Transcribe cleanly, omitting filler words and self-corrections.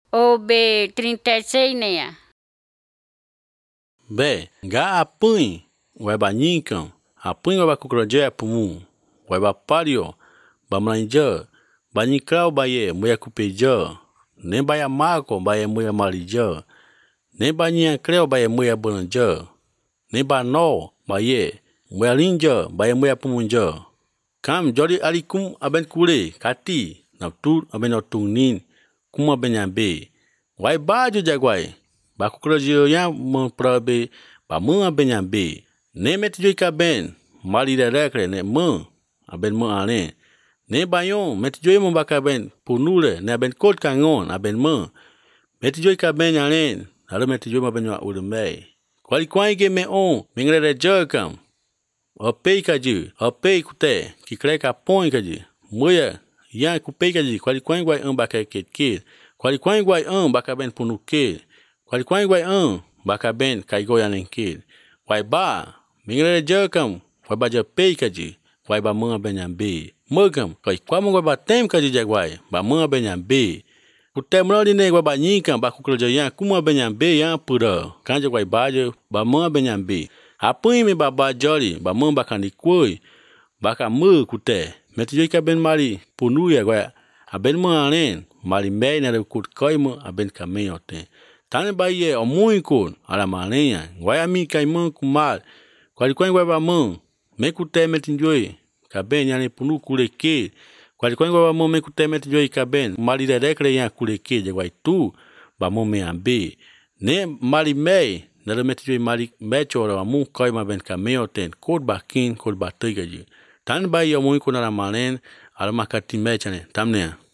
OB36 né? Bé, ga apun, vai banyinkam, apun vai kukrojé pumu, vai bapario, bamlanja, banyikrau baye, muya kupeja, nem baya mako baye muya malija, nem banyak kreu baye muya belanja, nem bano baye, muya linja baye muya pumunja. Kam jodi alikum aben kule, kati, naptur aben otungnin, kuma benyambe, vai baju jagwai, baku kerja yang memprabe bamu benyambe, ne metjui kaben, mali darekre ne me, aben me ane, ne bayon metjui membakaben punule, ne aben kot kangon aben me, metjui kaben ane, lalu metjui maben wa udembe. Kwali kwai ge me on, mengre jakam. Opei kaji, opei kute, kikrek apoi kaji, muya, yang kupei kaji, kwali kwai guai bakal ket, kwali kwai guai bakaben punuke, kwali kwai guai bakaben kaigo yang lengkit, kwai ba, mengre jakam, kwai baja pei kaji, kwai ba menga benyambe, megam, kwai kwa guai batem kaji jagwai, ba menga benyambe, kute melodi ne guai banyikam, baku kerja yang kuma benyambe yang pura, kanja guai baja, ba menga benyambe. Apa yang baba jari, ba membakan dikui, baka me kute, metjui kaben mari punu ya gua, aben me anen, mari mei na kut koi me aben kameyote. Tane baye omui kun, ala manenya, gua ami kai me kumal, kwali kwai gua ba me kute metjui, kaben yani punu kuleke, kwali kwai gua ba me kute metjui kaben, mari dekre yang kuleke jagwai tu, ba me ambe, ne mari mei, nada metjui mari mechora mu koi ma ben kameo ten kod bakin kod batega ji tan ba yo mu kunara manen al makati mechane tamne